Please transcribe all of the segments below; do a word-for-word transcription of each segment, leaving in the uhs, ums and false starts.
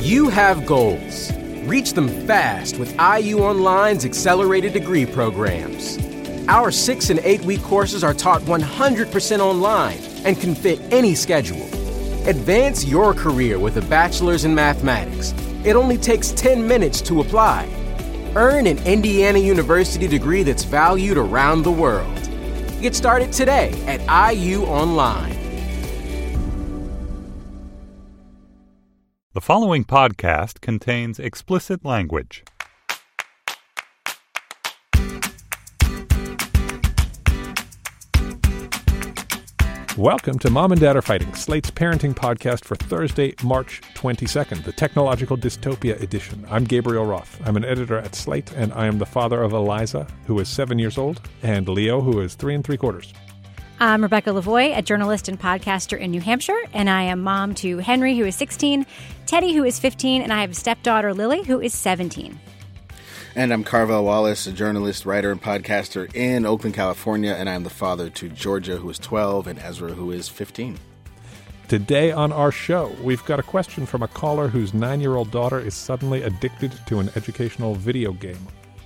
You have goals. Reach them fast with I U Online's accelerated degree programs. Our six and eight week courses are taught one hundred percent online and can fit any schedule. Advance your career with a bachelor's in mathematics. It only takes ten minutes to apply. Earn an Indiana University degree that's valued around the world. Get started today at I U Online. The following podcast contains explicit language. Welcome to Mom and Dad Are Fighting, Slate's parenting podcast for Thursday, March twenty-second, the Technological Dystopia edition. I'm Gabriel Roth. I'm an editor at Slate, and I am the father of Eliza, who is seven years old, and Leo, who is three and three quarters. I'm Rebecca Lavoie, a journalist and podcaster in New Hampshire, and I am mom to Henry, who is sixteen, Teddy, who is fifteen, and I have a stepdaughter, Lily, who is seventeen. And I'm Carvel Wallace, a journalist, writer, and podcaster in Oakland, California, and I'm the father to Georgia, who is twelve, and Ezra, who is fifteen. Today on our show, we've got a question from a caller whose nine-year-old daughter is suddenly addicted to an educational video game.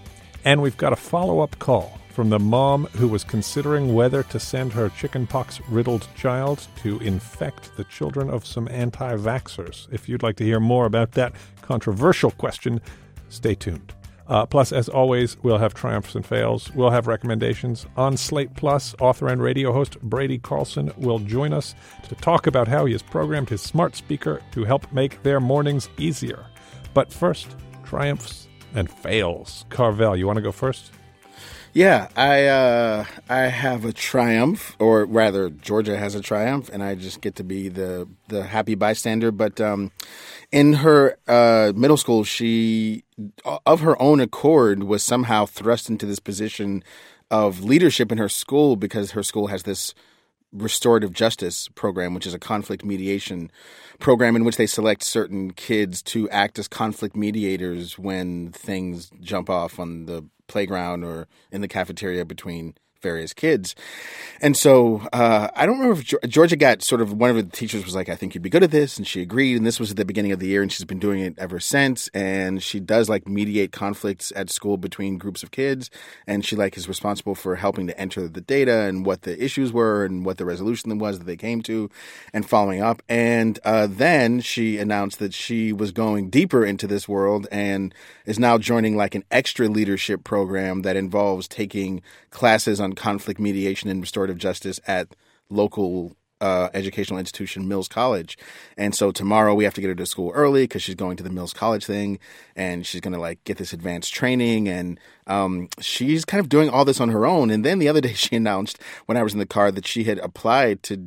And we've got a follow-up call from the mom who was considering whether to send her chickenpox-riddled child to infect the children of some anti-vaxxers. If you'd like to hear more about that controversial question, stay tuned. Uh, plus, as always, we'll have triumphs and fails. We'll have recommendations. On Slate Plus, author and radio host Brady Carlson will join us to talk about how he has programmed his smart speaker to help make their mornings easier. But first, triumphs and fails. Carvel, you want to go first? Yeah, I uh, I have a triumph, or rather, Georgia has a triumph, and I just get to be the, the happy bystander. But um, in her uh, middle school, she, of her own accord, was somehow thrust into this position of leadership in her school because her school has this restorative justice program, which is a conflict mediation program in which they select certain kids to act as conflict mediators when things jump off on the playground or in the cafeteria between various kids. And so uh, I don't remember if Georgia got sort of, one of the teachers was like, I think you'd be good at this. And she agreed. And this was at the beginning of the year. And she's been doing it ever since. And she does like mediate conflicts at school between groups of kids. And she like is responsible for helping to enter the data and what the issues were and what the resolution was that they came to and following up. And uh, then she announced that she was going deeper into this world and is now joining like an extra leadership program that involves taking classes on conflict mediation and restorative justice at local uh, educational institution, Mills College. And so tomorrow we have to get her to school early because she's going to the Mills College thing, and she's going to like get this advanced training. And um, she's kind of doing all this on her own. And then the other day she announced when I was in the car that she had applied to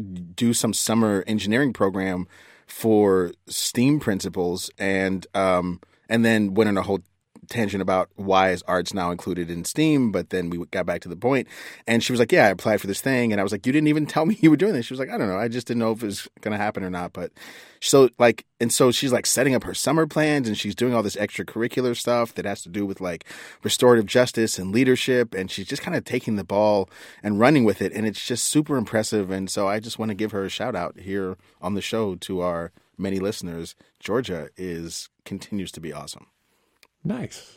do some summer engineering program for STEAM principals, and um, and then went on a whole tangent about why is arts now included in STEAM, but then we got back to the point, and she was like, yeah, I applied for this thing, and I was like, you didn't even tell me you were doing this. She was like, I don't know, I just didn't know if it was going to happen or not. But so like, and so she's like setting up her summer plans, and she's doing all this extracurricular stuff that has to do with like restorative justice and leadership, and she's just kind of taking the ball and running with it, and it's just super impressive. And so I just want to give her a shout out here on the show to our many listeners. Georgia is continues to be awesome. Nice.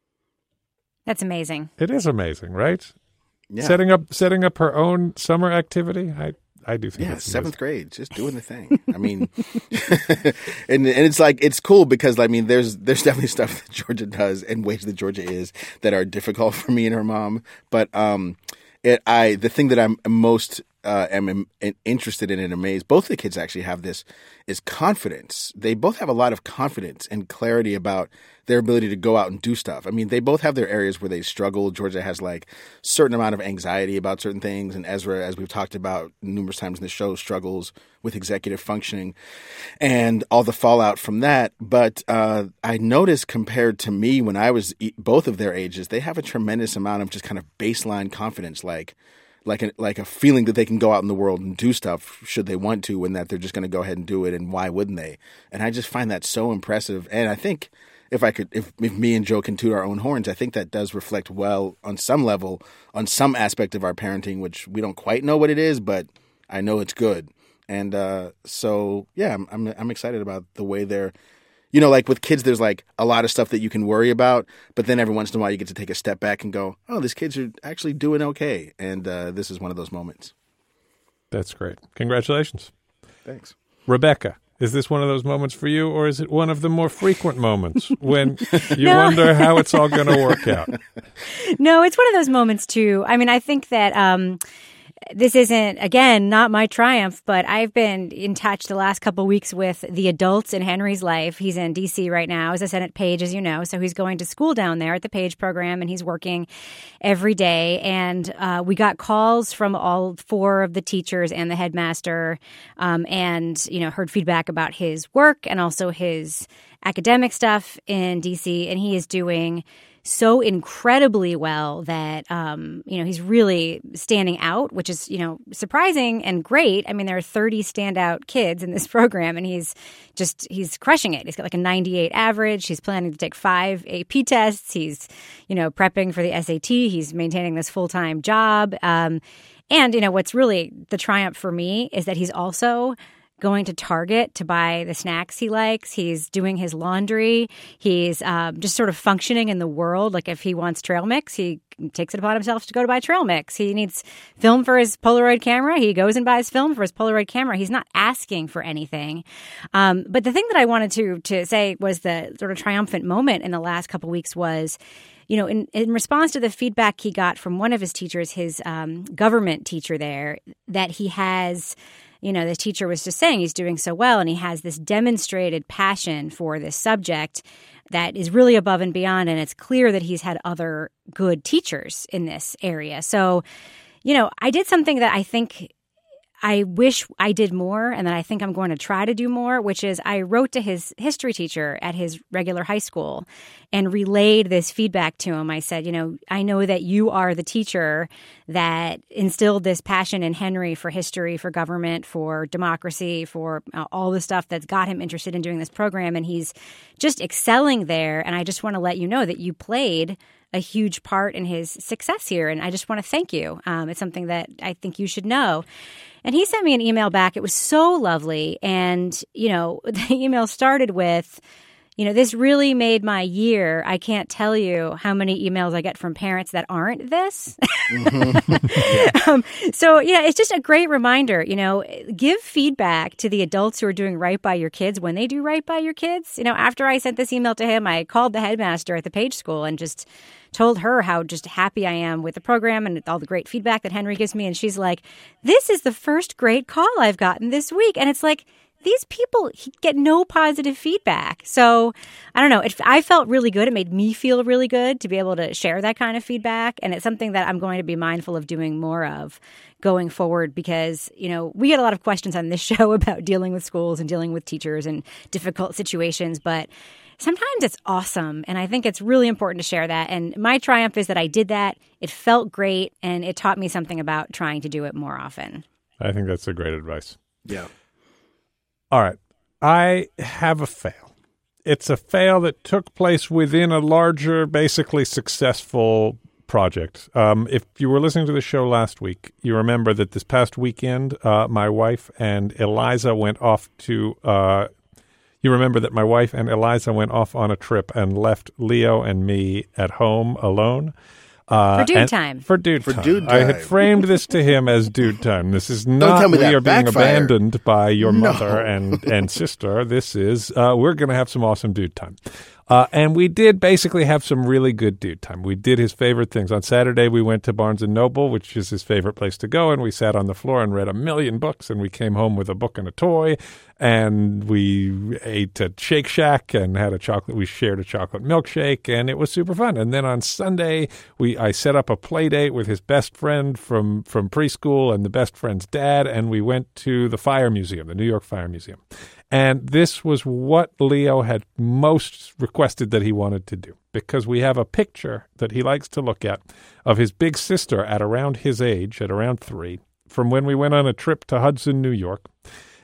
That's amazing. It is amazing, right? Yeah. Setting up setting up her own summer activity. I, I do think yeah, it's seventh amazing. grade, just doing the thing. I mean, and and it's like it's cool because I mean, there's there's definitely stuff that Georgia does and ways that Georgia is that are difficult for me and her mom. But um, it I the thing that I'm most uh, am interested in and amazed, both the kids actually have this, is confidence. They both have a lot of confidence and clarity about their ability to go out and do stuff. I mean, they both have their areas where they struggle. Georgia has like certain amount of anxiety about certain things. And Ezra, as we've talked about numerous times in the show, struggles with executive functioning and all the fallout from that. But uh, I noticed compared to me when I was both of their ages, they have a tremendous amount of just kind of baseline confidence, like like a, like a feeling that they can go out in the world and do stuff should they want to, and that they're just going to go ahead and do it. And why wouldn't they? And I just find that so impressive. And I think if I could, if, if me and Joe can toot our own horns, I think that does reflect well on some level, on some aspect of our parenting, which we don't quite know what it is, but I know it's good. And uh, so, yeah, I'm, I'm I'm excited about the way they're you know, like with kids, there's like a lot of stuff that you can worry about, but then every once in a while you get to take a step back and go, oh, these kids are actually doing okay. And uh, this is one of those moments. That's great. Congratulations. Thanks. Rebecca, is this one of those moments for you, or is it one of the more frequent moments when you No. wonder how it's all going to work out? No, it's one of those moments too. I mean, I think that um, this isn't, again, not my triumph, but I've been in touch the last couple of weeks with the adults in Henry's life. He's in D C right now, as I said, at Page, as you know. So he's going to school down there at the Page program, and he's working every day. And uh, we got calls from all four of the teachers and the headmaster, um, and, you know, heard feedback about his work and also his academic stuff in D C. And he is doing so incredibly well that, um, you know, he's really standing out, which is, you know, surprising and great. I mean, there are thirty standout kids in this program, and he's just, he's crushing it. He's got like a ninety-eight average. He's planning to take five A P tests. He's, you know, prepping for the S A T. He's maintaining this full-time job. Um, and, you know, what's really the triumph for me is that he's also going to Target to buy the snacks he likes. He's doing his laundry. He's um, just sort of functioning in the world. Like if he wants trail mix, he takes it upon himself to go to buy trail mix. He needs film for his Polaroid camera. He goes and buys film for his Polaroid camera. He's not asking for anything. Um, but the thing that I wanted to to say was the sort of triumphant moment in the last couple of weeks was, you know, in, in response to the feedback he got from one of his teachers, his um, government teacher there, that he has, you know, the teacher was just saying he's doing so well and he has this demonstrated passion for this subject that is really above and beyond. And it's clear that he's had other good teachers in this area. So, you know, I did something that I think I wish I did more and that I think I'm going to try to do more, which is I wrote to his history teacher at his regular high school and relayed this feedback to him. I said, you know, I know that you are the teacher that instilled this passion in Henry for history, for government, for democracy, for uh, all the stuff that's got him interested in doing this program. And he's just excelling there. And I just want to let you know that you played a huge part in his success here. And I just want to thank you. Um, it's something that I think you should know. And he sent me an email back. It was so lovely. And, you know, the email started with, you know, this really made my year. I can't tell you how many emails I get from parents that aren't this. Mm-hmm. um, so, you know, it's just a great reminder, you know, give feedback to the adults who are doing right by your kids when they do right by your kids. You know, after I sent this email to him, I called the headmaster at the Page School and just told her how just happy I am with the program and all the great feedback that Henry gives me. And she's like, this is the first great call I've gotten this week. And it's like, these people get no positive feedback. So I don't know. It, I felt really good. It made me feel really good to be able to share that kind of feedback. And it's something that I'm going to be mindful of doing more of going forward because, you know, we get a lot of questions on this show about dealing with schools and dealing with teachers and difficult situations. But sometimes it's awesome. And I think it's really important to share that. And my triumph is that I did that. It felt great. And it taught me something about trying to do it more often. I think that's a great advice. Yeah. All right. I have a fail. It's a fail that took place within a larger, basically successful project. Um, if you were listening to the show last week, you remember that this past weekend, uh, my wife and Eliza went off to uh, – you remember that my wife and Eliza went off on a trip and left Leo and me at home alone. Uh, for dude time. For dude for time. Dude I time. had framed this to him as dude time. This is tell not me we that are being backfired. abandoned by your No. mother and, and sister. This is uh, we're going to have some awesome dude time. Uh, and we did basically have some really good dude time. We did his favorite things. On Saturday, we went to Barnes and Noble, which is his favorite place to go, and we sat on the floor and read a million books, and we came home with a book and a toy, and we ate at Shake Shack and had a chocolate. We shared a chocolate milkshake, and it was super fun. And then on Sunday, we I set up a play date with his best friend from, from preschool and the best friend's dad, and we went to the Fire Museum, the New York Fire Museum. And this was what Leo had most requested that he wanted to do, because we have a picture that he likes to look at of his big sister at around his age, at around three, from when we went on a trip to Hudson, New York.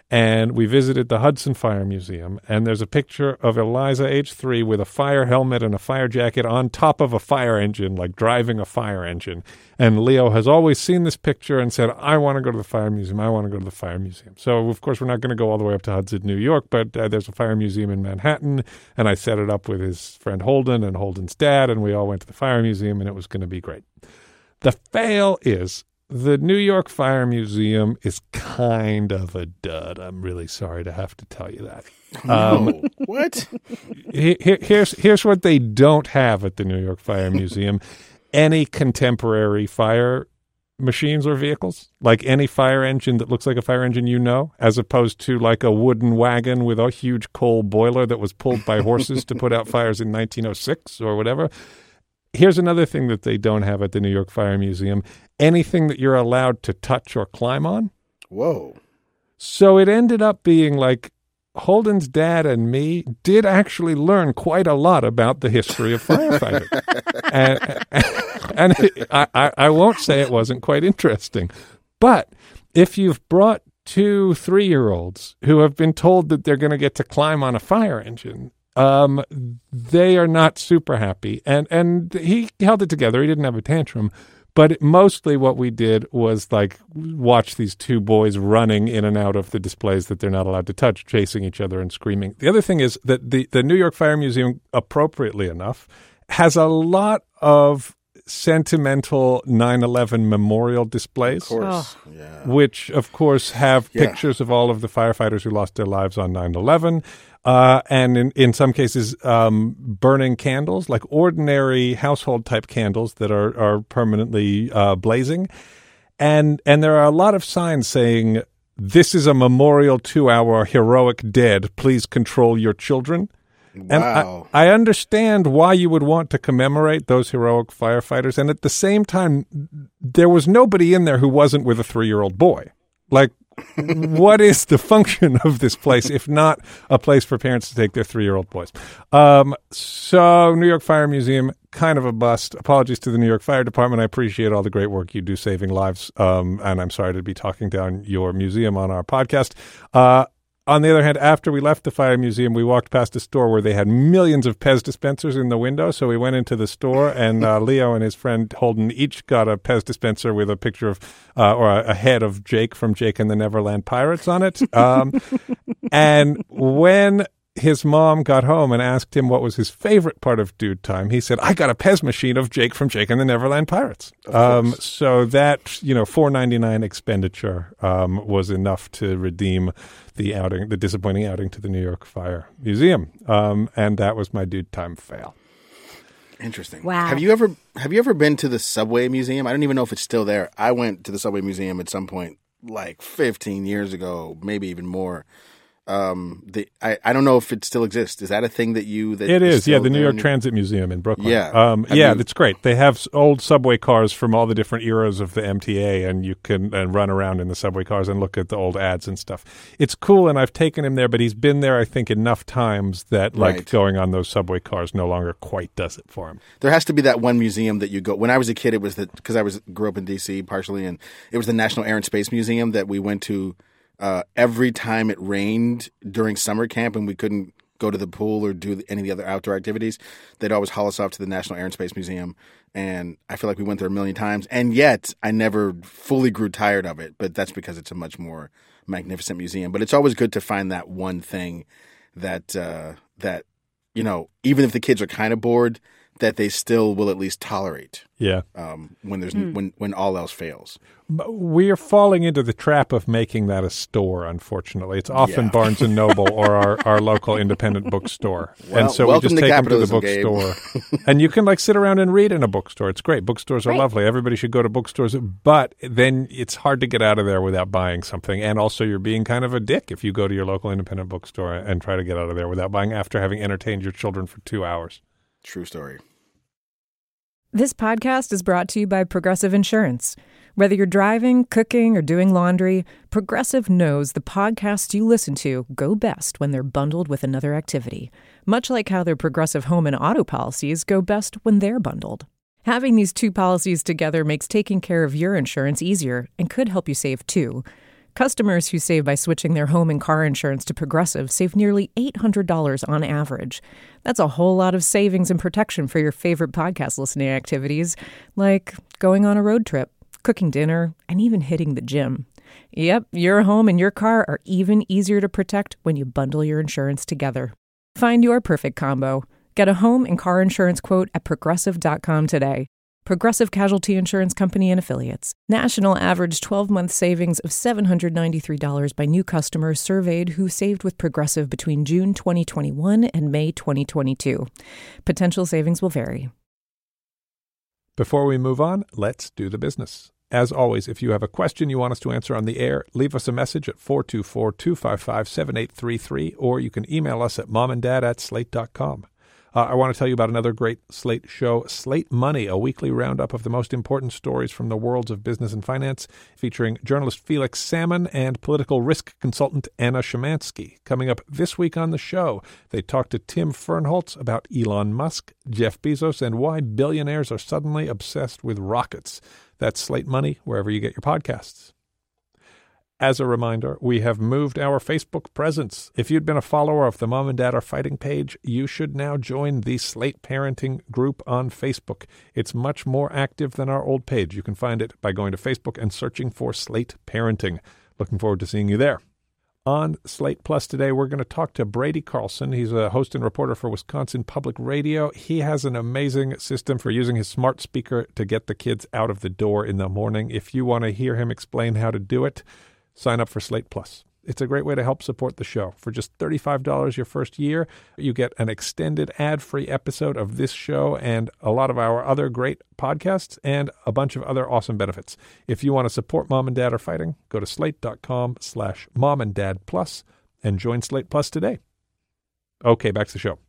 And we visited the Hudson Fire Museum, and there's a picture of Eliza, age three, with a fire helmet and a fire jacket on top of a fire engine, like driving a fire engine. And Leo has always seen this picture and said, I want to go to the Fire Museum. I want to go to the Fire Museum. So, of course, we're not going to go all the way up to Hudson, New York, but uh, there's a fire museum in Manhattan, and I set it up with his friend Holden and Holden's dad, and we all went to the Fire Museum, and it was going to be great. The fail is the New York Fire Museum is kind of a dud. I'm really sorry to have to tell you that. No. Um, what? Here, here's, here's what they don't have at the New York Fire Museum. Any contemporary fire machines or vehicles, like any fire engine that looks like a fire engine you know, as opposed to like a wooden wagon with a huge coal boiler that was pulled by horses to put out fires in nineteen oh six or whatever. Here's another thing that they don't have at the New York Fire Museum. Anything that you're allowed to touch or climb on. Whoa. So it ended up being like Holden's dad and me did actually learn quite a lot about the history of firefighting. and and it, I, I won't say it wasn't quite interesting. But if you've brought two three-year-olds who have been told that they're going to get to climb on a fire engine, um, they are not super happy. And, and he held it together. He didn't have a tantrum. But mostly what we did was like watch these two boys running in and out of the displays that they're not allowed to touch, chasing each other and screaming. The other thing is that the, the New York Fire Museum, appropriately enough, has a lot of sentimental nine eleven memorial displays. Of course. Oh. Yeah. Which, of course, have yeah. pictures of all of the firefighters who lost their lives on nine eleven. Uh, and in, in some cases, um, burning candles, like ordinary household-type candles that are, are permanently uh, blazing. And and there are a lot of signs saying, this is a memorial to our heroic dead. Please control your children. Wow. And I, I understand why you would want to commemorate those heroic firefighters. And at the same time, there was nobody in there who wasn't with a three-year-old boy. Like, what is the function of this place if not a place for parents to take their three-year-old boys? Um, so New York Fire Museum, kind of a bust. Apologies to the New York Fire Department. I appreciate all the great work you do saving lives, um, and I'm sorry to be talking down your museum on our podcast. Uh, on the other hand, after we left the Fire Museum, we walked past a store where they had millions of Pez dispensers in the window. So we went into the store, and uh, Leo and his friend Holden each got a Pez dispenser with a picture of, uh, or a, a head of Jake from Jake and the Neverland Pirates on it. Um, and when his mom got home and asked him what was his favorite part of Dude Time, he said, I got a Pez machine of Jake from Jake and the Neverland Pirates. Um, so that, you know, four ninety-nine expenditure um, was enough to redeem the outing, the disappointing outing to the New York Fire Museum. Um, and that was my Dude Time fail. Interesting. Wow. Have you ever have you ever been to the Subway Museum? I don't even know if it's still there. I went to the Subway Museum at some point like fifteen years ago, maybe even more. Um, the I, I don't know if it still exists. Is that a thing that you that it is? Yeah, the New York New- Transit Museum in Brooklyn. Yeah, um, Have yeah, you- that's great. They have old subway cars from all the different eras of the M T A, and you can and run around in the subway cars and look at the old ads and stuff. It's cool, and I've taken him there, but he's been there, I think, enough times that like Right. going on those subway cars no longer quite does it for him. There has to be that one museum that you go. When I was a kid, it was the because I was grew up in D C partially, and it was the National Air and Space Museum that we went to uh, every time it rained during summer camp, and we couldn't go to the pool or do any of the other outdoor activities. They'd always haul us off to the National Air and Space Museum, and I feel like we went there a million times, and yet I never fully grew tired of it. But that's because it's a much more magnificent museum. But it's always good to find that one thing that uh, that you know, even if the kids are kind of bored, that they still will at least tolerate. Yeah. Um, when there's mm. when when all else fails. We are falling into the trap of making that a store, unfortunately. It's often Yeah. Barnes and Noble or our, our local independent bookstore. Well, and so we welcome just to take them to the capitalism, Gabe. bookstore. And you can like sit around and read in a bookstore. It's great. Bookstores are Right. lovely. Everybody should go to bookstores. But then it's hard to get out of there without buying something. And also you're being kind of a dick if you go to your local independent bookstore and try to get out of there without buying after having entertained your children for two hours. True story. This podcast is brought to you by Progressive Insurance. Whether you're driving, cooking, or doing laundry, Progressive knows the podcasts you listen to go best when they're bundled with another activity, much like how their Progressive home and auto policies go best when they're bundled. Having these two policies together makes taking care of your insurance easier and could help you save too. Customers who save by switching their home and car insurance to Progressive save nearly eight hundred dollars on average. That's a whole lot of savings and protection for your favorite podcast listening activities, like going on a road trip, cooking dinner, and even hitting the gym. Yep, your home and your car are even easier to protect when you bundle your insurance together. Find your perfect combo. Get a home and car insurance quote at progressive dot com today. Progressive Casualty Insurance Company and Affiliates. National average twelve-month savings of seven hundred ninety-three dollars by new customers surveyed who saved with Progressive between June twenty twenty-one and May twenty twenty-two. Potential savings will vary. Before we move on, let's do the business. As always, if you have a question you want us to answer on the air, leave us a message at four two four, two five five, seven eight three three, or you can email us at momanddad at slate dot com. Uh, I want to tell you about another great Slate show, Slate Money, a weekly roundup of the most important stories from the worlds of business and finance, featuring journalist Felix Salmon and political risk consultant Anna Szymanski. Coming up this week on the show, they talk to Tim Fernholz about Elon Musk, Jeff Bezos, and why billionaires are suddenly obsessed with rockets. That's Slate Money, wherever you get your podcasts. As a reminder, we have moved our Facebook presence. If you'd been a follower of the Mom and Dad Are Fighting page, you should now join the Slate Parenting group on Facebook. It's much more active than our old page. You can find it by going to Facebook and searching for Slate Parenting. Looking forward to seeing you there. On Slate Plus today, we're going to talk to Brady Carlson. He's a host and reporter for Wisconsin Public Radio. He has an amazing system for using his smart speaker to get the kids out of the door in the morning. If you want to hear him explain how to do it, sign up for Slate Plus. It's a great way to help support the show. For just thirty-five dollars your first year, you get an extended ad-free episode of this show and a lot of our other great podcasts and a bunch of other awesome benefits. If you want to support Mom and Dad Are Fighting, go to slate.com slash mom and dad plus and join Slate Plus today. Okay, back to the show.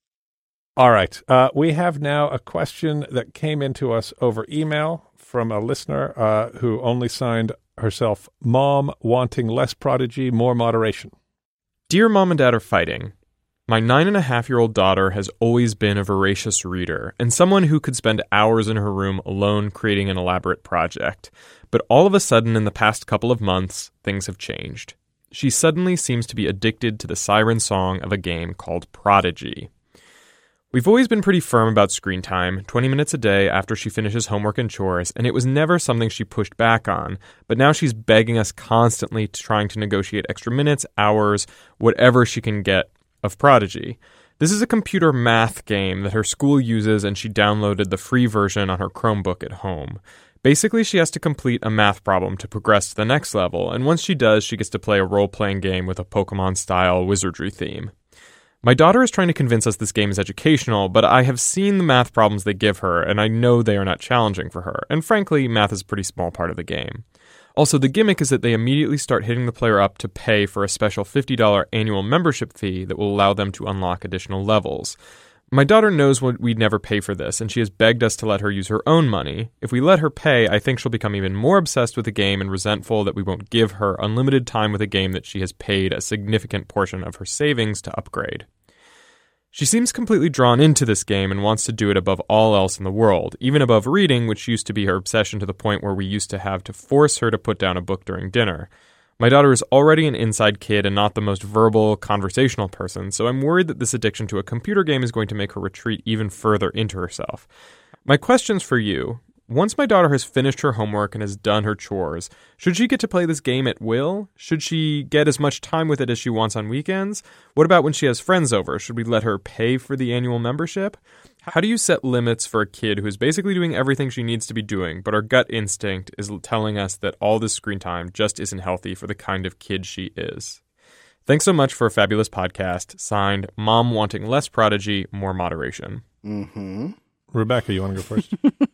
All right. Uh, we have now a question that came into us over email from a listener uh, who only signed herself, Mom Wanting Less Prodigy, More Moderation. Dear Mom and Dad Are Fighting, my nine-and-a-half-year-old daughter has always been a voracious reader and someone who could spend hours in her room alone creating an elaborate project. But all of a sudden, in the past couple of months, things have changed. She suddenly seems to be addicted to the siren song of a game called Prodigy. We've always been pretty firm about screen time, twenty minutes a day after she finishes homework and chores, and it was never something she pushed back on. But now she's begging us constantly, trying to negotiate extra minutes, hours, whatever she can get of Prodigy. This is a computer math game that her school uses, and she downloaded the free version on her Chromebook at home. Basically, she has to complete a math problem to progress to the next level, and once she does, she gets to play a role-playing game with a Pokemon-style wizardry theme. My daughter is trying to convince us this game is educational, but I have seen the math problems they give her, and I know they are not challenging for her. And frankly, math is a pretty small part of the game. Also, the gimmick is that they immediately start hitting the player up to pay for a special fifty dollars annual membership fee that will allow them to unlock additional levels. My daughter knows we'd never pay for this, and she has begged us to let her use her own money. If we let her pay, I think she'll become even more obsessed with the game and resentful that we won't give her unlimited time with a game that she has paid a significant portion of her savings to upgrade. She seems completely drawn into this game and wants to do it above all else in the world, even above reading, which used to be her obsession to the point where we used to have to force her to put down a book during dinner. My daughter is already an inside kid and not the most verbal, conversational person, so I'm worried that this addiction to a computer game is going to make her retreat even further into herself. My question's for you. Once my daughter has finished her homework and has done her chores, should she get to play this game at will? Should she get as much time with it as she wants on weekends? What about when she has friends over? Should we let her pay for the annual membership? How do you set limits for a kid who is basically doing everything she needs to be doing, but our gut instinct is telling us that all this screen time just isn't healthy for the kind of kid she is? Thanks so much for a fabulous podcast. Signed, Mom Wanting Less Prodigy, More Moderation. Mm-hmm. Rebecca, you want to go first?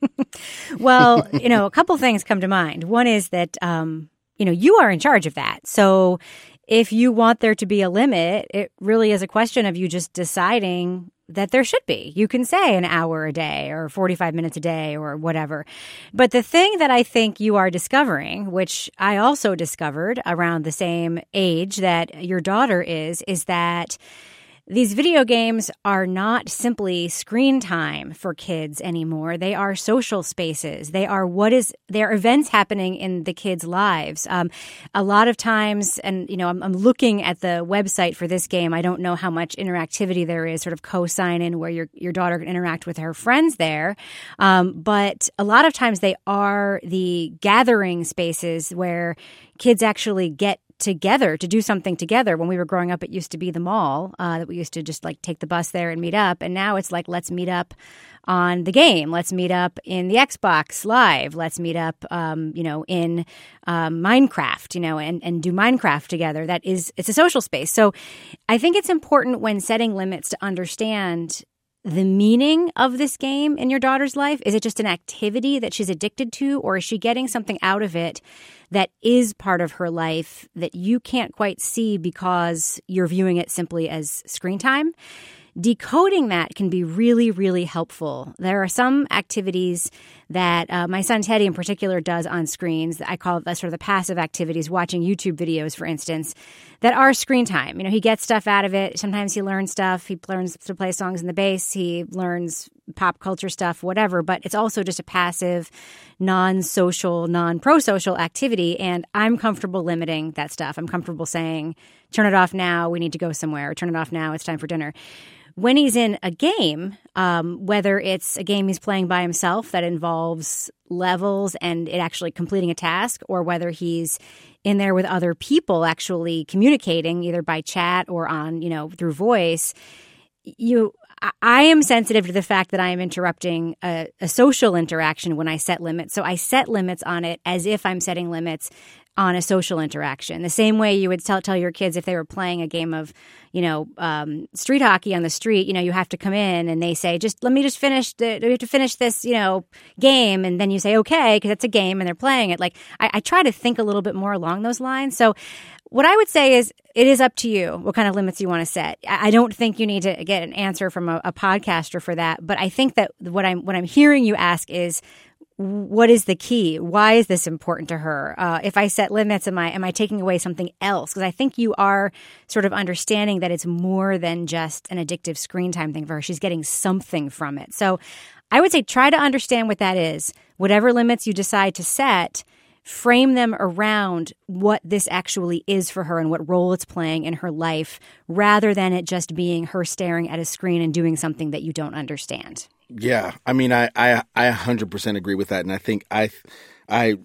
Well, you know, a couple things come to mind. One is that, um, you know, you are in charge of that. So if you want there to be a limit, it really is a question of you just deciding that there should be. You can say an hour a day or forty-five minutes a day or whatever. But the thing that I think you are discovering, which I also discovered around the same age that your daughter is, is that these video games are not simply screen time for kids anymore. They are social spaces. They are what is, they are events happening in the kids' lives. Um, a lot of times, and, you know, I'm, I'm looking at the website for this game. I don't know how much interactivity there is, sort of co-sign in where your, your daughter can interact with her friends there. Um, but a lot of times they are the gathering spaces where kids actually get together to do something together. When we were growing up, it used to be the mall uh, that we used to just like take the bus there and meet up. And now it's like, let's meet up on the game. Let's meet up in the Xbox Live. Let's meet up, um, you know, in um, Minecraft, you know, and, and do Minecraft together. That is, it's a social space. So I think it's important when setting limits to understand the meaning of this game in your daughter's life. Is it just an activity that she's addicted to, or is she getting something out of it that is part of her life that you can't quite see because you're viewing it simply as screen time? Decoding that can be really, really helpful. There are some activities that uh, my son Teddy in particular does on screens. I call it the, sort of the passive activities, watching YouTube videos, for instance, that are screen time. You know, he gets stuff out of it. Sometimes he learns stuff. He learns to play songs in the bass. He learns pop culture stuff, whatever. But it's also just a passive, non-social, non-pro-social activity. And I'm comfortable limiting that stuff. I'm comfortable saying, turn it off now. We need to go somewhere. Or turn it off now. It's time for dinner. When he's in a game, um, whether it's a game he's playing by himself that involves levels and it actually completing a task, or whether he's in there with other people actually communicating either by chat or on, you know, through voice, you, I am sensitive to the fact that I am interrupting a, a social interaction when I set limits. So I set limits on it as if I'm setting limits on a social interaction. The same way you would tell tell your kids if they were playing a game of, you know, um, street hockey on the street, you know, you have to come in and they say, just let me just finish the, we have to finish this, you know, game. And then you say, okay, because it's a game and they're playing it. Like I, I try to think a little bit more along those lines. So what I would say is it is up to you what kind of limits you want to set. I don't think you need to get an answer from a, a podcaster for that. But I think that what I'm what I'm hearing you ask is, what is the key? Why is this important to her? Uh, if I set limits, am I am I taking away something else? Because I think you are sort of understanding that it's more than just an addictive screen time thing for her. She's getting something from it. So I would say try to understand what that is. Whatever limits you decide to set, frame them around what this actually is for her and what role it's playing in her life, rather than it just being her staring at a screen and doing something that you don't understand. Yeah, I mean, I, I, I one hundred percent agree with that. And I think I, I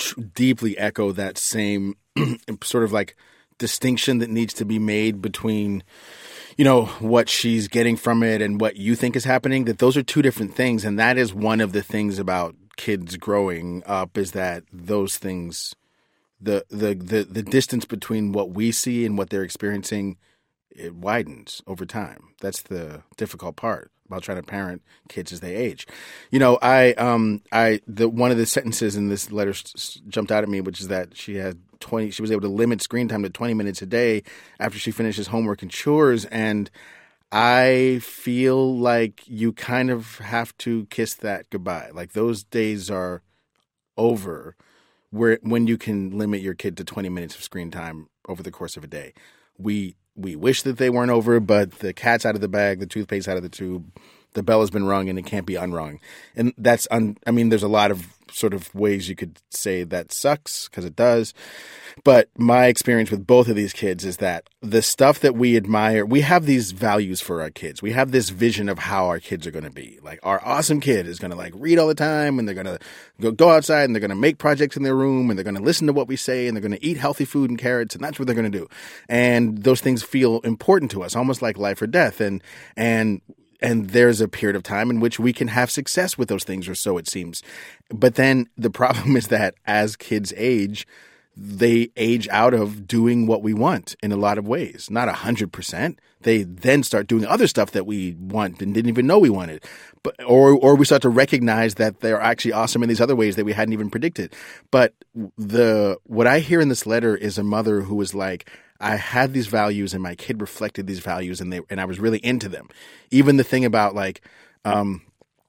deeply echo that same sort of like distinction that needs to be made between, you know, what she's getting from it and what you think is happening, that those are two different things. And that is one of the things about kids growing up, is that those things, the, the, the, the distance between what we see and what they're experiencing, it widens over time. That's the difficult part about trying to parent kids as they age. You know, I, um, I, the one of the sentences in this letter s- jumped out at me, which is that she had twenty. She was able to limit screen time to twenty minutes a day after she finishes homework and chores. And I feel like you kind of have to kiss that goodbye. Like those days are over, where when you can limit your kid to twenty minutes of screen time over the course of a day. We we wish that they weren't over, but the cat's out of the bag, the toothpaste out of the tube, the bell has been rung and it can't be unrung. And that's, un, I mean, there's a lot of sort of ways you could say that sucks, because it does. But my experience with both of these kids is that the stuff that we admire, we have these values for our kids. We have this vision of how our kids are going to be. Like our awesome kid is going to like read all the time, and they're going to go, go outside and they're going to make projects in their room, and they're going to listen to what we say, and they're going to eat healthy food and carrots, and that's what they're going to do. And those things feel important to us, almost like life or death. And, and, And there's a period of time in which we can have success with those things, or so it seems. But then the problem is that as kids age, they age out of doing what we want in a lot of ways. Not one hundred percent. They then start doing other stuff that we want and didn't even know we wanted. But or or we start to recognize that they're actually awesome in these other ways that we hadn't even predicted. But the what I hear in this letter is a mother who was like, I had these values and my kid reflected these values, and they and I was really into them. Even the thing about like um,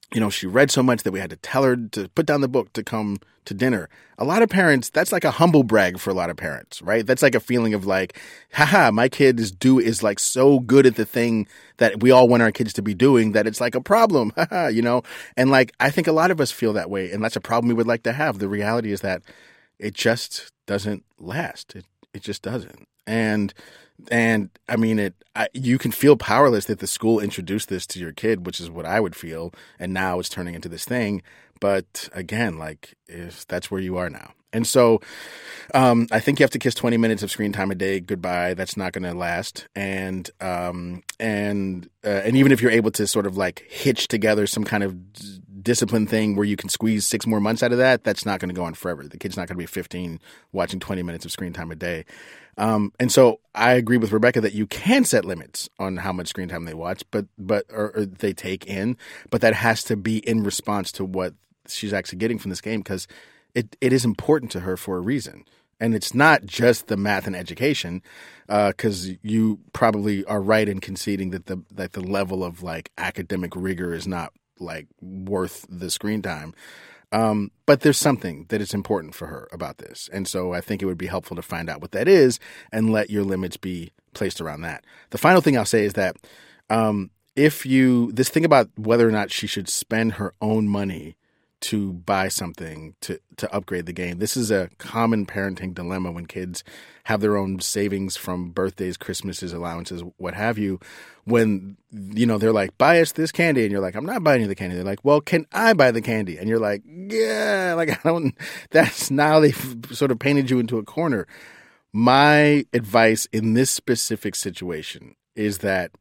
you know, she read so much that we had to tell her to put down the book to come to dinner. A lot of parents, that's like a humble brag for a lot of parents, right? That's like a feeling of like, haha, my kid is do is like so good at the thing that we all want our kids to be doing that it's like a problem, haha, you know? And like, I think a lot of us feel that way, and that's a problem we would like to have. The reality is that it just doesn't last. It it just doesn't. And And I mean, it. I, you can feel powerless that the school introduced this to your kid, which is what I would feel, and now it's turning into this thing. But again, like, if that's where you are now, and so um, I think you have to kiss twenty minutes of screen time a day goodbye. That's not going to last, and um, and uh, and even if you're able to sort of like hitch together some kind of discipline thing where you can squeeze six more months out of that, that's not going to go on forever. The kid's not going to be fifteen watching twenty minutes of screen time a day. Um, and so I agree with Rebecca that you can set limits on how much screen time they watch, but but or, or they take in, but that has to be in response to what she's actually getting from this game, because it, it is important to her for a reason. And it's not just the math and education, because uh, you probably are right in conceding that the that the level of like academic rigor is not like worth the screen time. Um, but there's something that is important for her about this. And so I think it would be helpful to find out what that is and let your limits be placed around that. The final thing I'll say is that um, if you – this thing about whether or not she should spend her own money to buy something to, to upgrade the game. This is a common parenting dilemma when kids have their own savings from birthdays, Christmases, allowances, what have you. When, you know, they're like, buy us this candy. And you're like, I'm not buying you the candy. They're like, well, can I buy the candy? And you're like, yeah, like I don't, that's now they've sort of painted you into a corner. My advice in this specific situation is that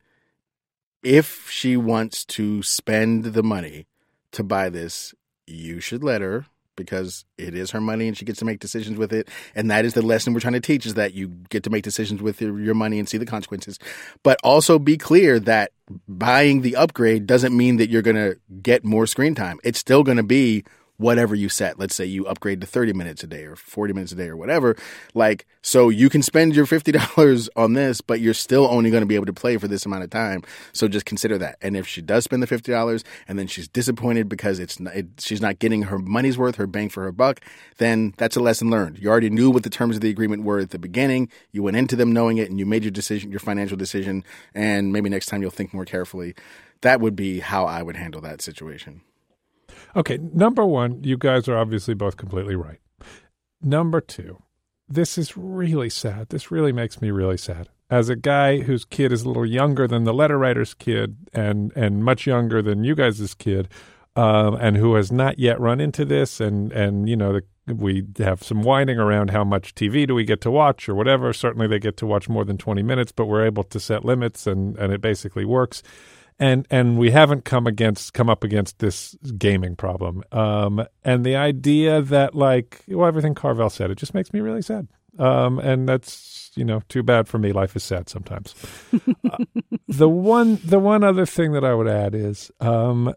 if she wants to spend the money to buy this, you should let her, because it is her money and she gets to make decisions with it. And that is the lesson we're trying to teach, is that you get to make decisions with your money and see the consequences. But also be clear that buying the upgrade doesn't mean that you're going to get more screen time. It's still going to be whatever you set. Let's say you upgrade to thirty minutes a day or forty minutes a day or whatever. Like, so you can spend your fifty dollars on this, but you're still only going to be able to play for this amount of time. So just consider that. And if she does spend the fifty dollars and then she's disappointed because it's not, it, she's not getting her money's worth, her bang for her buck, then that's a lesson learned. You already knew what the terms of the agreement were at the beginning. You went into them knowing it, and you made your decision, your financial decision, and maybe next time you'll think more carefully. That would be how I would handle that situation. Okay, number one, you guys are obviously both completely right. Number two, this is really sad. This really makes me really sad. As a guy whose kid is a little younger than the letter writer's kid and and much younger than you guys' kid, um, and who has not yet run into this, and, and you know, the, we have some whining around how much T V do we get to watch or whatever. Certainly they get to watch more than twenty minutes, but we're able to set limits, and, and it basically works. And and we haven't come against come up against this gaming problem. Um, and the idea that, like, well, everything Carvel said, it just makes me really sad. Um, and that's, you know, too bad for me. Life is sad sometimes. uh, the one the one other thing that I would add is um,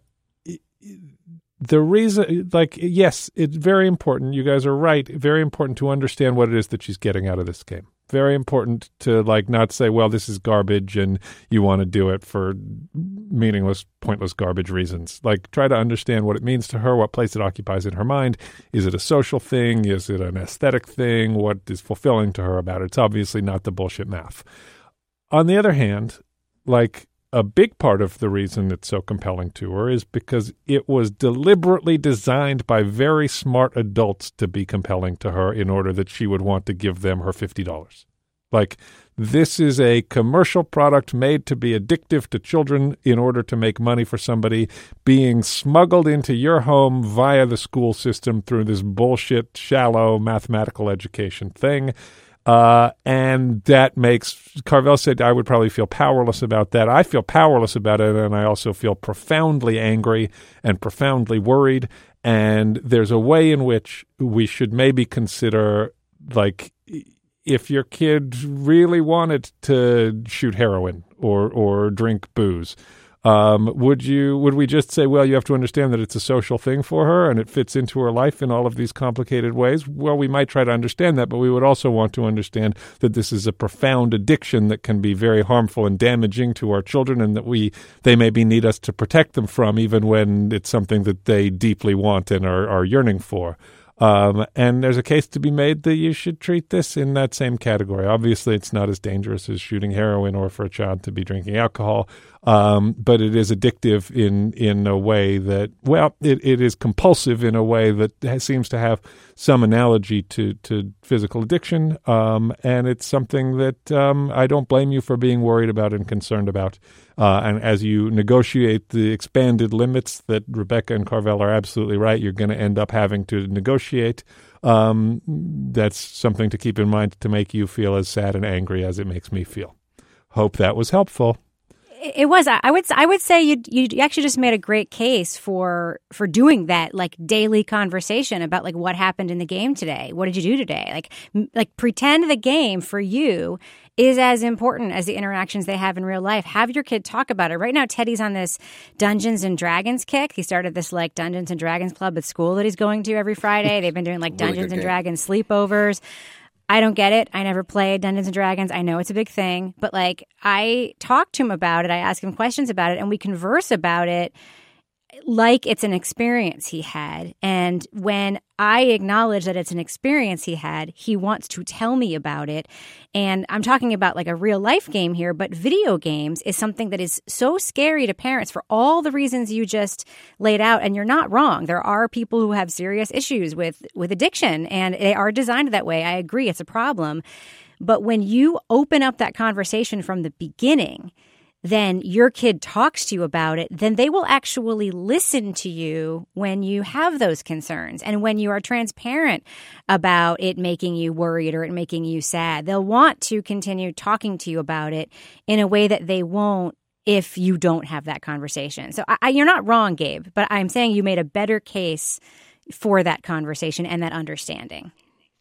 the reason, like, yes, it's very important. You guys are right. Very important to understand what it is that she's getting out of this game. Very important to, like, not say, well, this is garbage and you want to do it for meaningless, pointless garbage reasons. Like, try to understand what it means to her, what place it occupies in her mind. Is it a social thing? Is it an aesthetic thing? What is fulfilling to her about it? It's obviously not the bullshit math. On the other hand, like, a big part of the reason it's so compelling to her is because it was deliberately designed by very smart adults to be compelling to her in order that she would want to give them her fifty dollars. Like, this is a commercial product made to be addictive to children in order to make money for somebody, being smuggled into your home via the school system through this bullshit, shallow mathematical education thing. Uh, and that makes, Carvel said, I would probably feel powerless about that. I feel powerless about it, and I also feel profoundly angry and profoundly worried. And there's a way in which we should maybe consider, like, if your kid really wanted to shoot heroin or or drink booze, Um, would you? Would we just say, well, you have to understand that it's a social thing for her and it fits into her life in all of these complicated ways? Well, we might try to understand that, but we would also want to understand that this is a profound addiction that can be very harmful and damaging to our children, and that we they maybe need us to protect them from, even when it's something that they deeply want and are, are yearning for. Um, and there's a case to be made that you should treat this in that same category. Obviously, it's not as dangerous as shooting heroin or for a child to be drinking alcohol, um, but it is addictive in in a way that, well, it, it is compulsive in a way that has, seems to have some analogy to, to physical addiction, um, and it's something that um, I don't blame you for being worried about and concerned about. Uh, and as you negotiate the expanded limits that Rebecca and Carvel are absolutely right, you're going to end up having to negotiate. Um, that's something to keep in mind to make you feel as sad and angry as it makes me feel. Hope that was helpful. It was. I would. I would say you. You actually just made a great case for for doing that, like daily conversation about like what happened in the game today. What did you do today? Like, like pretend the game for you is as important as the interactions they have in real life. Have your kid talk about it. Right now, Teddy's on this Dungeons and Dragons kick. He started this like Dungeons and Dragons club at school that he's going to every Friday. They've been doing like really Dungeons and Dragons sleepovers. I don't get it. I never played Dungeons and Dragons. I know it's a big thing, but like I talk to him about it. I ask him questions about it, and we converse about it like it's an experience he had. And when I acknowledge that it's an experience he had, he wants to tell me about it. And I'm talking about like a real life game here, but video games is something that is so scary to parents for all the reasons you just laid out. And you're not wrong. There are people who have serious issues with, with addiction, and they are designed that way. I agree. It's a problem. But when you open up that conversation from the beginning, then your kid talks to you about it, then they will actually listen to you when you have those concerns. And when you are transparent about it making you worried or it making you sad, they'll want to continue talking to you about it in a way that they won't if you don't have that conversation. So I, you're not wrong, Gabe, but I'm saying you made a better case for that conversation and that understanding.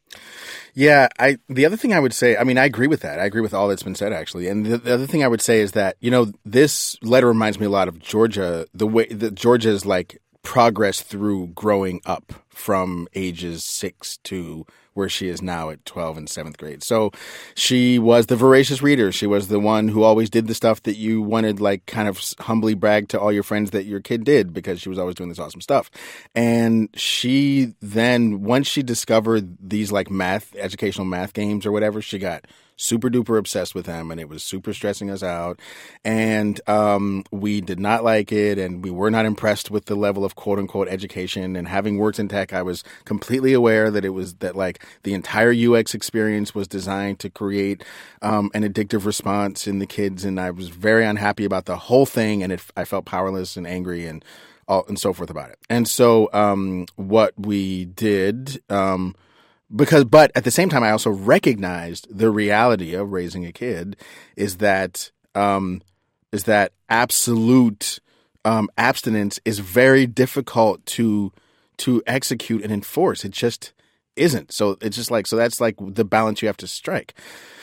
Yeah, I. The other thing I would say, I mean, I agree with that. I agree with all that's been said, actually. And the, the other thing I would say is that, you know, this letter reminds me a lot of Georgia, the way that Georgia's like progress through growing up from ages six to where she is now at twelve and seventh grade. So she was the voracious reader. She was the one who always did the stuff that you wanted, like kind of humbly brag to all your friends that your kid did, because she was always doing this awesome stuff. And she then, once she discovered these like math, educational math games or whatever, she got super duper obsessed with them, and it was super stressing us out. And um, we did not like it, and we were not impressed with the level of quote unquote education. And having worked in tech, I was completely aware that it was that like the entire U X experience was designed to create um, an addictive response in the kids. And I was very unhappy about the whole thing, and it, I felt powerless and angry and all, and so forth about it. And so um, what we did, um, Because, but at the same time, I also recognized the reality of raising a kid is that, um, is that absolute, um, abstinence is very difficult to, to execute and enforce. It just isn't. So it's just like, so that's like the balance you have to strike.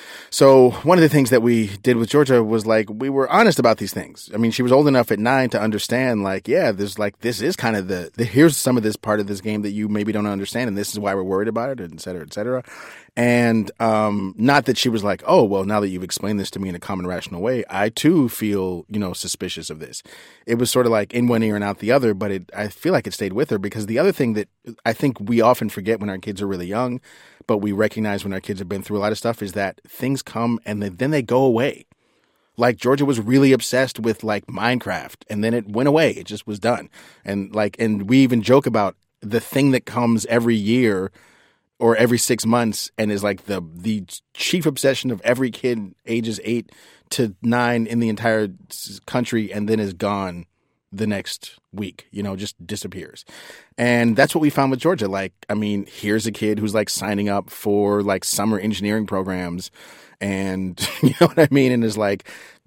So one of the things that we did with Georgia was like, we were honest about these things. I mean, she was old enough at nine to understand like, yeah, there's like, this is kind of the, the, here's some of this part of this game that you maybe don't understand. And this is why we're worried about it, et cetera, et cetera. And, um, not that she was like, oh, well, now that you've explained this to me in a common rational way, I too feel, you know, suspicious of this. It was sort of like in one ear and out the other, but it, I feel like it stayed with her, because the other thing that I think we often forget when our kids are really young, but we recognize when our kids have been through a lot of stuff, is that things come and then they go away. Like Georgia was really obsessed with like Minecraft, and then it went away. It just was done. And like, and we even joke about the thing that comes every year or every six months and is like the, the chief obsession of every kid ages eight to nine in the entire country, and then is gone the next week, you know, just disappears. And that's what we found with Georgia. Like, I mean, here's a kid who's like signing up for like summer engineering programs, and you know what I mean? And is like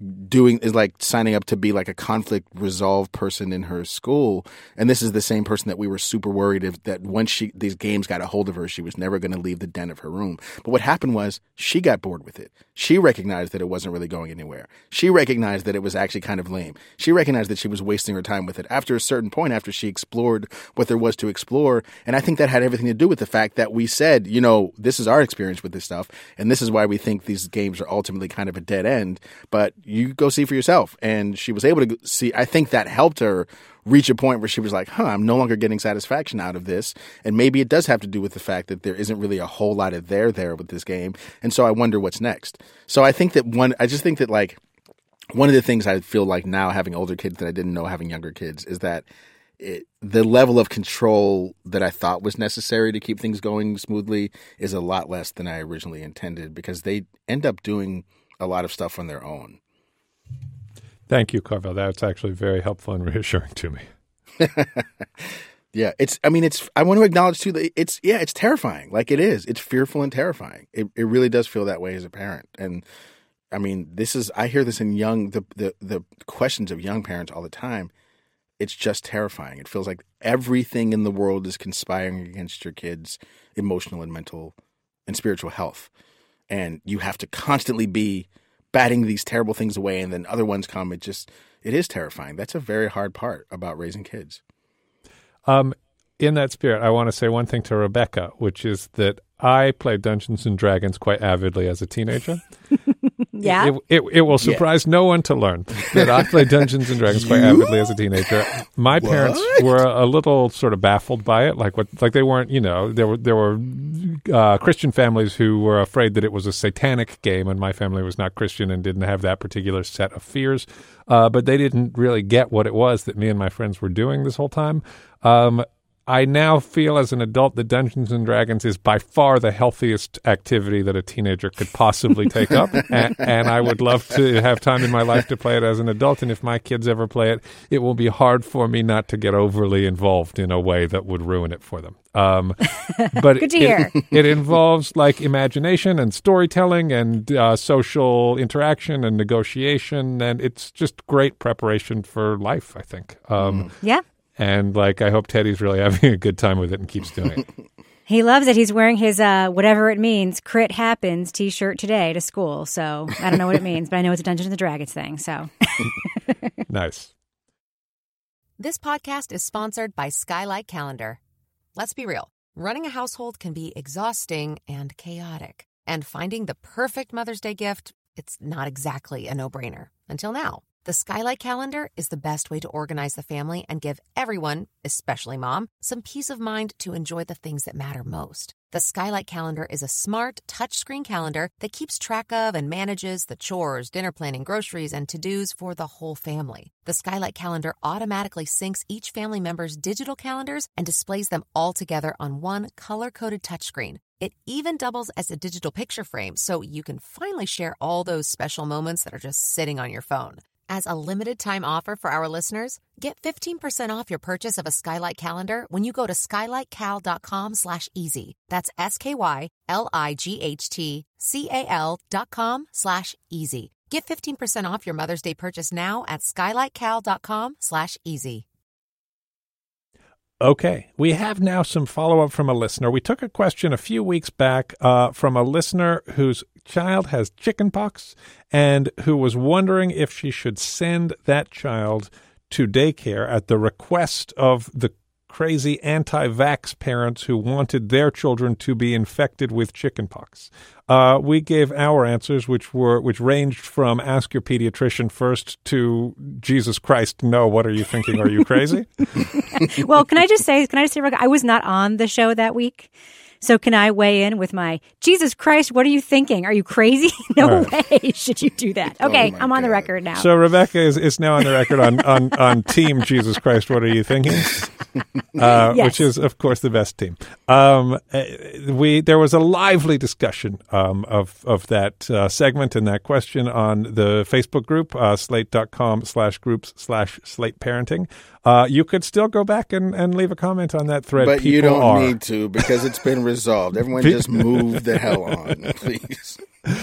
doing is like signing up to be like a conflict resolve person in her school. And this is the same person that we were super worried if, that once she these games got a hold of her, she was never going to leave the den of her room. But what happened was she got bored with it. She recognized that it wasn't really going anywhere. She recognized that it was actually kind of lame. She recognized that she was wasting her time with it after a certain point, after she explored what there was to explore. And I think that had everything to do with the fact that we said, you know, this is our experience with this stuff. And this is why we think these games are ultimately kind of a dead end. But you go see for yourself. And she was able to see, I think that helped her reach a point where she was like, huh, I'm no longer getting satisfaction out of this. And maybe it does have to do with the fact that there isn't really a whole lot of there there with this game. And so I wonder what's next. So I think that one, I just think that like one of the things I feel like now having older kids that I didn't know having younger kids is that it, the level of control that I thought was necessary to keep things going smoothly is a lot less than I originally intended because they end up doing a lot of stuff on their own. Thank you, Carvel. That's actually very helpful and reassuring to me. Yeah, it's, I mean, it's, I want to acknowledge too that it's, yeah, it's terrifying. Like it is. It's fearful and terrifying. It it really does feel that way as a parent. And I mean, this is, I hear this in young, the, the, the questions of young parents all the time. It's just terrifying. It feels like everything in the world is conspiring against your kids' emotional and mental and spiritual health. And you have to constantly be batting these terrible things away, and then other ones come. It just, it is terrifying. That's a very hard part about raising kids. Um, in that spirit, I want to say one thing to Rebecca, which is that I played Dungeons and Dragons quite avidly as a teenager. Yeah. It, it, it will surprise yeah. no one to learn that I played Dungeons and Dragons quite avidly as a teenager. My what? parents were a little sort of baffled by it, like what, like they weren't, you know, there were there were uh, Christian families who were afraid that it was a satanic game, and my family was not Christian and didn't have that particular set of fears. Uh, but they didn't really get what it was that me and my friends were doing this whole time. Um, I now feel as an adult that Dungeons and Dragons is by far the healthiest activity that a teenager could possibly take up. and, and I would love to have time in my life to play it as an adult. And if my kids ever play it, it will be hard for me not to get overly involved in a way that would ruin it for them. Um, but Good to it, hear. It, it involves like imagination and storytelling and uh, social interaction and negotiation. And it's just great preparation for life, I think. Um, mm. Yeah. And, like, I hope Teddy's really having a good time with it and keeps doing it. He loves it. He's wearing his, uh, whatever it means, Crit Happens t-shirt today to school. So I don't know what it means, but I know it's a Dungeons and Dragons thing. So Nice. This podcast is sponsored by Skylight Calendar. Let's be real. Running a household can be exhausting and chaotic. And finding the perfect Mother's Day gift, it's not exactly a no-brainer. Until now. The Skylight Calendar is the best way to organize the family and give everyone, especially mom, some peace of mind to enjoy the things that matter most. The Skylight Calendar is a smart, touchscreen calendar that keeps track of and manages the chores, dinner planning, groceries, and to-dos for the whole family. The Skylight Calendar automatically syncs each family member's digital calendars and displays them all together on one color-coded touchscreen. It even doubles as a digital picture frame, so you can finally share all those special moments that are just sitting on your phone. As a limited-time offer for our listeners, get fifteen percent off your purchase of a Skylight Calendar when you go to skylightcal.com slash easy. That's S-K-Y-L-I-G-H-T-C-A-L dot com slash easy. Get fifteen percent off your Mother's Day purchase now at skylightcal.com slash easy. Okay, we have now some follow-up from a listener. We took a question a few weeks back uh, from a listener whose child has chickenpox and who was wondering if she should send that child to daycare at the request of the crazy anti-vax parents who wanted their children to be infected with chickenpox. Uh, we gave our answers, which were which ranged from ask your pediatrician first to Jesus Christ, no, what are you thinking? Are you crazy? Well, can I just say, can I just say, I was not on the show that week. So can I weigh in with my, Jesus Christ, what are you thinking? Are you crazy? No right. way should you do that. Okay, oh I'm on God. the record now. So Rebecca is, is now on the record on, on, on team Jesus Christ, what are you thinking? Uh, yes. Which is, of course, the best team. Um, we There was a lively discussion um, of, of that uh, segment and that question on the Facebook group, uh, slate.com slash groups slash slate parenting. Uh, you could still go back and, and leave a comment on that thread. But People you don't are. need to because it's been resolved. Everyone just move the hell on, please.